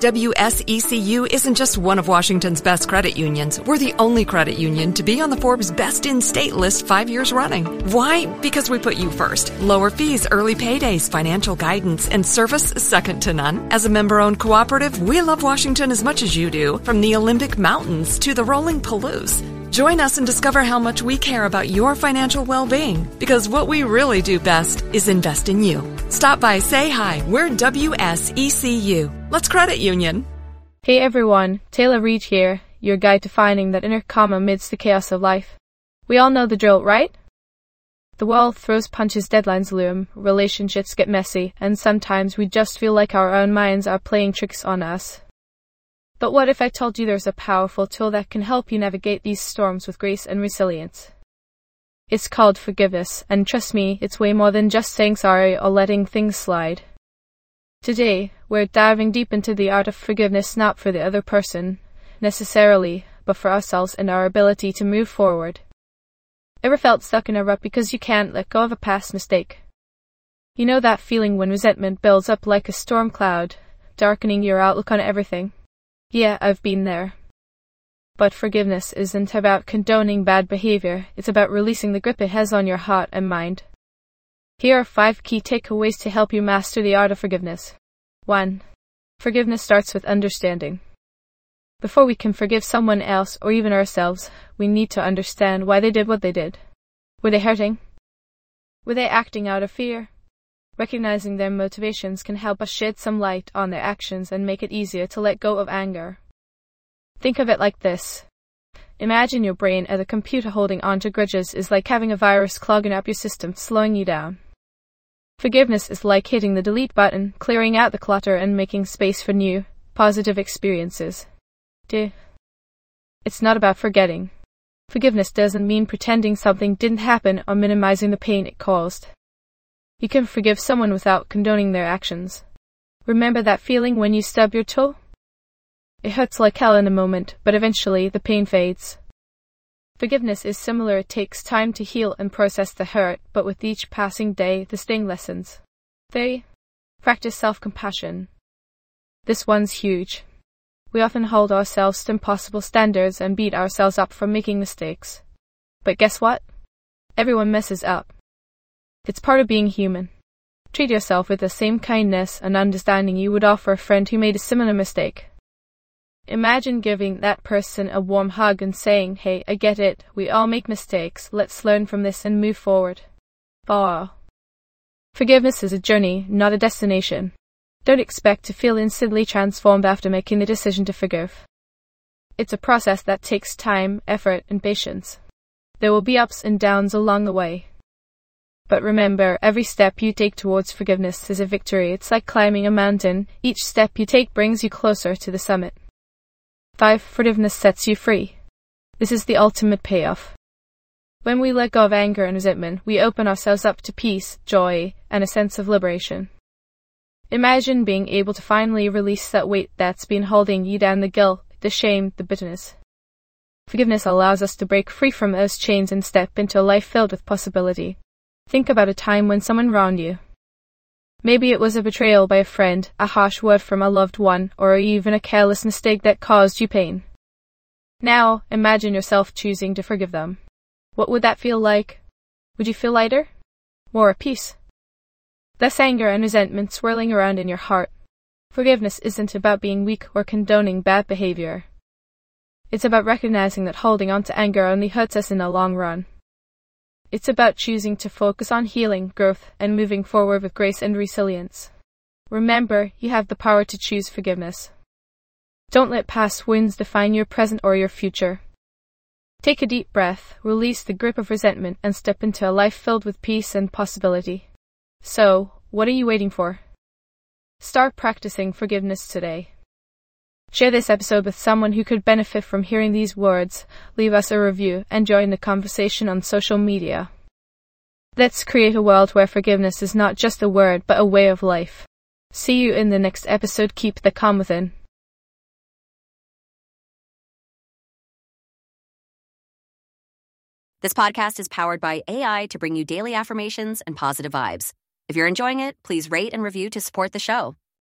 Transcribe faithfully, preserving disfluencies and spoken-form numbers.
W S E C U isn't just one of Washington's best credit unions. We're the only credit union to be on the Forbes Best in State list five years running. Why? Because we put you first. Lower fees, early paydays, financial guidance, and service second to none. As a member-owned cooperative, we love Washington as much as you do, from the Olympic Mountains to the rolling Palouse. Join us and discover how much we care about your financial well-being, because what we really do best is invest in you. Stop by, say hi. We're W S E C U. Let's credit union. Hey everyone, Taylor Reid here, your guide to finding that inner calm amidst the chaos of life. We all know the drill, right? The world throws punches, deadlines loom, relationships get messy, and sometimes we just feel like our own minds are playing tricks on us. But what if I told you there's a powerful tool that can help you navigate these storms with grace and resilience? It's called forgiveness, and trust me, it's way more than just saying sorry or letting things slide. Today, we're diving deep into the art of forgiveness, not for the other person, necessarily, but for ourselves and our ability to move forward. Ever felt stuck in a rut because you can't let go of a past mistake? You know that feeling when resentment builds up like a storm cloud, darkening your outlook on everything? Yeah, I've been there. But forgiveness isn't about condoning bad behavior, it's about releasing the grip it has on your heart and mind. Here are five key takeaways to help you master the art of forgiveness. one. Forgiveness starts with understanding. Before we can forgive someone else or even ourselves, we need to understand why they did what they did. Were they hurting? Were they acting out of fear? Recognizing their motivations can help us shed some light on their actions and make it easier to let go of anger. Think of it like this. Imagine your brain as a computer. Holding on to grudges is like having a virus clogging up your system, slowing you down. Forgiveness is like hitting the delete button, clearing out the clutter and making space for new, positive experiences. Duh. It's not about forgetting. Forgiveness doesn't mean pretending something didn't happen or minimizing the pain it caused. You can forgive someone without condoning their actions. Remember that feeling when you stub your toe? It hurts like hell in the moment, but eventually the pain fades. Forgiveness is similar. It takes time to heal and process the hurt, but with each passing day, the sting lessens. three. Practice self-compassion. This one's huge. We often hold ourselves to impossible standards and beat ourselves up for making mistakes. But guess what? Everyone messes up. It's part of being human. Treat yourself with the same kindness and understanding you would offer a friend who made a similar mistake. Imagine giving that person a warm hug and saying, "Hey, I get it. We all make mistakes. Let's learn from this and move forward." four. Forgiveness is a journey, not a destination. Don't expect to feel instantly transformed after making the decision to forgive. It's a process that takes time, effort, and patience. There will be ups and downs along the way. But remember, every step you take towards forgiveness is a victory. It's like climbing a mountain. Each step you take brings you closer to the summit. five. Forgiveness sets you free. This is the ultimate payoff. When we let go of anger and resentment, we open ourselves up to peace, joy, and a sense of liberation. Imagine being able to finally release that weight that's been holding you down, the guilt, the shame, the bitterness. Forgiveness allows us to break free from those chains and step into a life filled with possibility. Think about a time when someone wronged you. Maybe it was a betrayal by a friend, a harsh word from a loved one, or even a careless mistake that caused you pain. Now, imagine yourself choosing to forgive them. What would that feel like? Would you feel lighter? More at peace? Less anger and resentment swirling around in your heart. Forgiveness isn't about being weak or condoning bad behavior. It's about recognizing that holding on to anger only hurts us in the long run. It's about choosing to focus on healing, growth, and moving forward with grace and resilience. Remember, you have the power to choose forgiveness. Don't let past wounds define your present or your future. Take a deep breath, release the grip of resentment, and step into a life filled with peace and possibility. So, what are you waiting for? Start practicing forgiveness today. Share this episode with someone who could benefit from hearing these words, leave us a review, and join the conversation on social media. Let's create a world where forgiveness is not just a word, but a way of life. See you in the next episode. Keep the calm within. This podcast is powered by A I to bring you daily affirmations and positive vibes. If you're enjoying it, please rate and review to support the show.